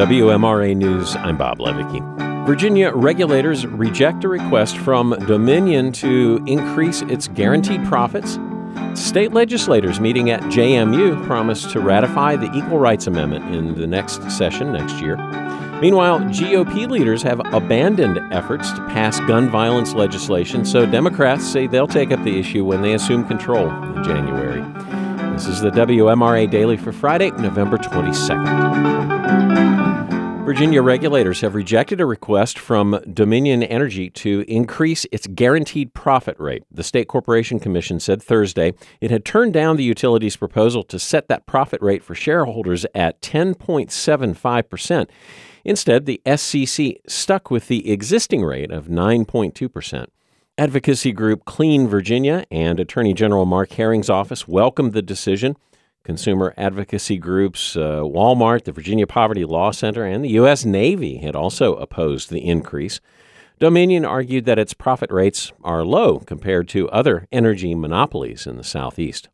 WMRA News, I'm Bob Levicki. Virginia regulators reject a request from Dominion to increase its guaranteed profits. State legislators meeting at JMU promised to ratify the Equal Rights Amendment in the next session next year. Meanwhile, GOP leaders have abandoned efforts to pass gun violence legislation, so Democrats say they'll take up the issue when they assume control in January. This is the WMRA Daily for Friday, November 22nd. Virginia regulators have rejected a request from Dominion Energy to increase its guaranteed profit rate. The State Corporation Commission said Thursday it had turned down the utility's proposal to set that profit rate for shareholders at 10.75%. Instead, the SCC stuck with the existing rate of 9.2%. Advocacy group Clean Virginia and Attorney General Mark Herring's office welcomed the decision. Consumer advocacy groups Walmart, the Virginia Poverty Law Center, and the U.S. Navy had also opposed the increase. Dominion argued that its profit rates are low compared to other energy monopolies in the Southeast.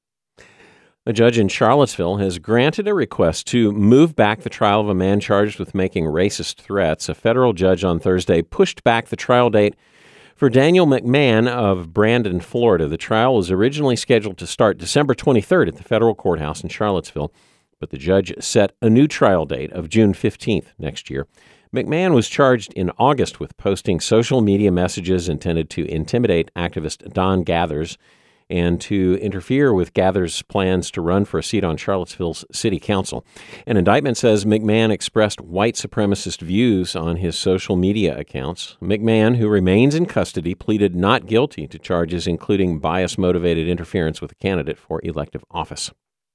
A judge in Charlottesville has granted a request to move back the trial of a man charged with making racist threats. A federal judge on Thursday pushed back the trial date for Daniel McMahon of Brandon, Florida. The trial was originally scheduled to start December 23rd at the federal courthouse in Charlottesville, but the judge set a new trial date of June 15th next year. McMahon was charged in August with posting social media messages intended to intimidate activist Don Gathers and to interfere with Gathers' plans to run for a seat on Charlottesville's city council. An indictment says McMahon expressed white supremacist views on his social media accounts. McMahon, who remains in custody, pleaded not guilty to charges including bias-motivated interference with a candidate for elective office.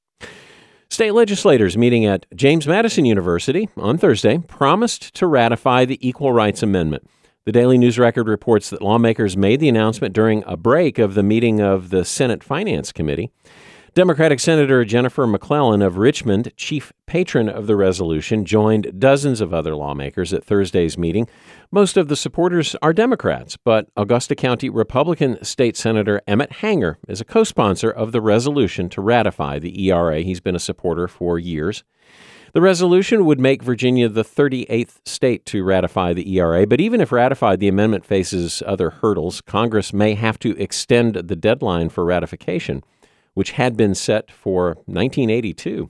State legislators meeting at James Madison University on Thursday promised to ratify the Equal Rights Amendment. The Daily News Record reports that lawmakers made the announcement during a break of the meeting of the Senate Finance Committee. Democratic Senator Jennifer McClellan of Richmond, chief patron of the resolution, joined dozens of other lawmakers at Thursday's meeting. Most of the supporters are Democrats, but Augusta County Republican State Senator Emmett Hanger is a co-sponsor of the resolution to ratify the ERA. He's been a supporter for years. The resolution would make Virginia the 38th state to ratify the ERA, but even if ratified, the amendment faces other hurdles. Congress may have to extend the deadline for ratification, which had been set for 1982.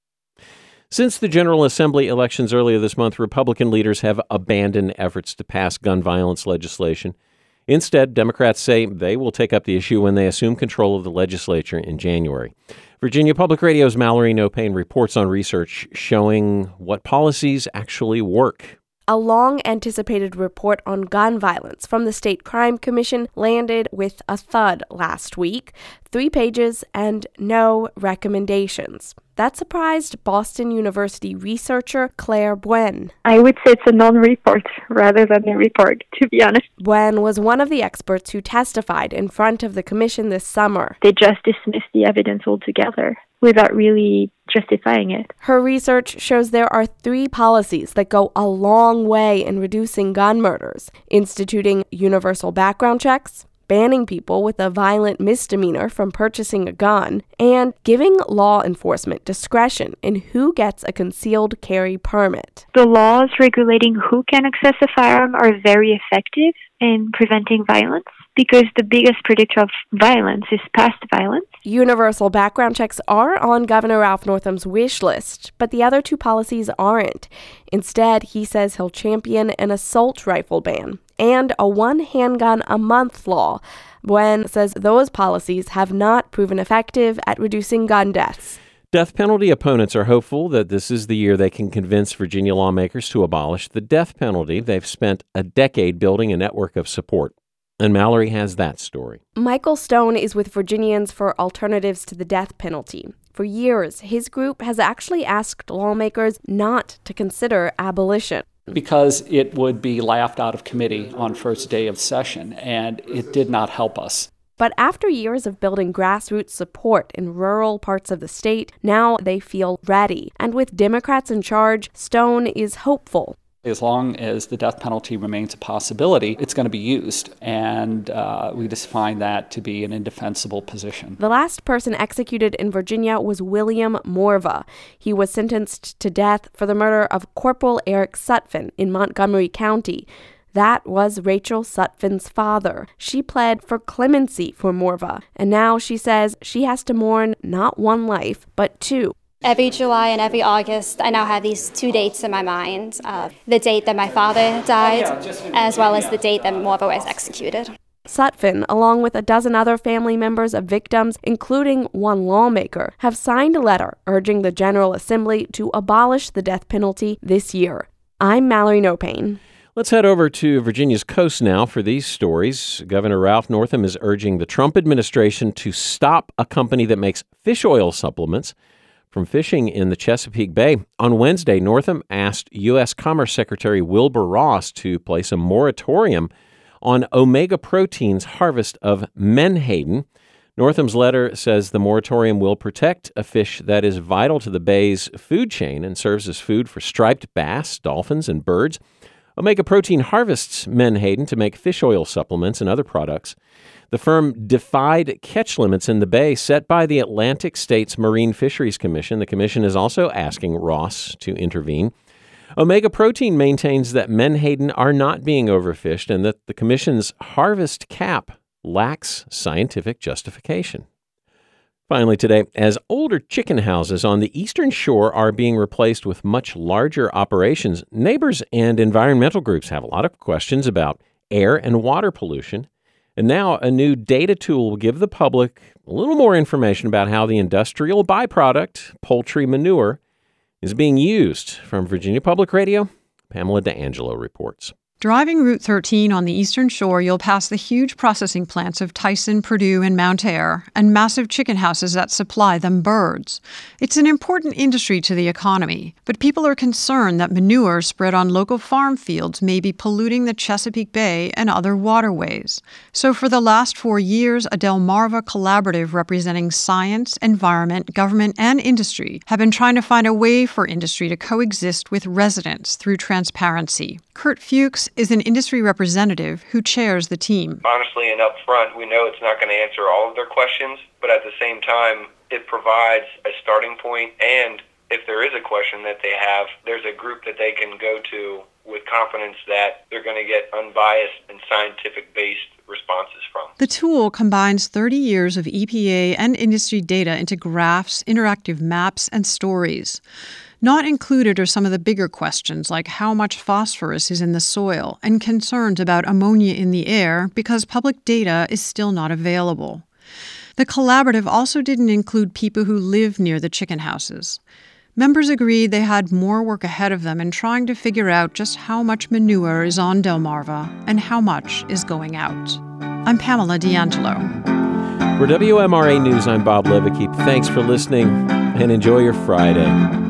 Since the General Assembly elections earlier this month, Republican leaders have abandoned efforts to pass gun violence legislation. Instead, Democrats say they will take up the issue when they assume control of the legislature in January. Virginia Public Radio's Mallory No-Pain reports on research showing what policies actually work. A long-anticipated report on gun violence from the State Crime Commission landed with a thud last week. 3 pages and no recommendations. That surprised Boston University researcher Claire Buen. I would say it's a non-report rather than a report, to be honest. Buen was one of the experts who testified in front of the commission this summer. They just dismissed the evidence altogether without really justifying it. Her research shows there are 3 policies that go a long way in reducing gun murders: instituting universal background checks, banning people with a violent misdemeanor from purchasing a gun, and giving law enforcement discretion in who gets a concealed carry permit. The laws regulating who can access a firearm are very effective in preventing violence because the biggest predictor of violence is past violence. Universal background checks are on Governor Ralph Northam's wish list, but the other 2 policies aren't. Instead, he says he'll champion an assault rifle ban and a 1 handgun a month law. Buen says those policies have not proven effective at reducing gun deaths. Death penalty opponents are hopeful that this is the year they can convince Virginia lawmakers to abolish the death penalty. They've spent a decade building a network of support. And Mallory has that story. Michael Stone is with Virginians for Alternatives to the Death Penalty. For years, his group has actually asked lawmakers not to consider abolition. Because it would be laughed out of committee on first day of session, and it did not help us. But after years of building grassroots support in rural parts of the state, now they feel ready. And with Democrats in charge, Stone is hopeful. As long as the death penalty remains a possibility, it's going to be used. And we just find that to be an indefensible position. The last person executed in Virginia was William Morva. He was sentenced to death for the murder of Corporal Eric Sutphin in Montgomery County. That was Rachel Sutphin's father. She pled for clemency for Morva, and now she says she has to mourn not one life, but two. Every July and every August, I now have these two dates in my mind. The date that my father died, as well as the date that Morva was executed. Sutphin, along with a dozen other family members of victims, including one lawmaker, have signed a letter urging the General Assembly to abolish the death penalty this year. I'm Mallory Nopane. Let's head over to Virginia's coast now for these stories. Governor Ralph Northam is urging the Trump administration to stop a company that makes fish oil supplements from fishing in the Chesapeake Bay. On Wednesday, Northam asked U.S. Commerce Secretary Wilbur Ross to place a moratorium on Omega Protein's harvest of menhaden. Northam's letter says the moratorium will protect a fish that is vital to the bay's food chain and serves as food for striped bass, dolphins, and birds. Omega Protein harvests menhaden to make fish oil supplements and other products. The firm defied catch limits in the bay set by the Atlantic States Marine Fisheries Commission. The commission is also asking Ross to intervene. Omega Protein maintains that menhaden are not being overfished and that the commission's harvest cap lacks scientific justification. Finally today, as older chicken houses on the Eastern Shore are being replaced with much larger operations, neighbors and environmental groups have a lot of questions about air and water pollution. And now a new data tool will give the public a little more information about how the industrial byproduct, poultry manure, is being used. From Virginia Public Radio, Pamela D'Angelo reports. Driving Route 13 on the Eastern Shore, you'll pass the huge processing plants of Tyson, Purdue, and Mount Ayr, and massive chicken houses that supply them birds. It's an important industry to the economy, but people are concerned that manure spread on local farm fields may be polluting the Chesapeake Bay and other waterways. So for the last 4 years, a Delmarva collaborative representing science, environment, government, and industry have been trying to find a way for industry to coexist with residents through transparency. Kurt Fuchs is an industry representative who chairs the team. Honestly and up front, we know it's not going to answer all of their questions, but at the same time, it provides a starting point, and if there is a question that they have, there's a group that they can go to with confidence that they're going to get unbiased and scientific-based responses from. The tool combines 30 years of EPA and industry data into graphs, interactive maps, and stories. Not included are some of the bigger questions like how much phosphorus is in the soil and concerns about ammonia in the air because public data is still not available. The collaborative also didn't include people who live near the chicken houses. Members agreed they had more work ahead of them in trying to figure out just how much manure is on Delmarva and how much is going out. I'm Pamela D'Angelo. For WMRA News, I'm Bob Levicki. Thanks for listening and enjoy your Friday.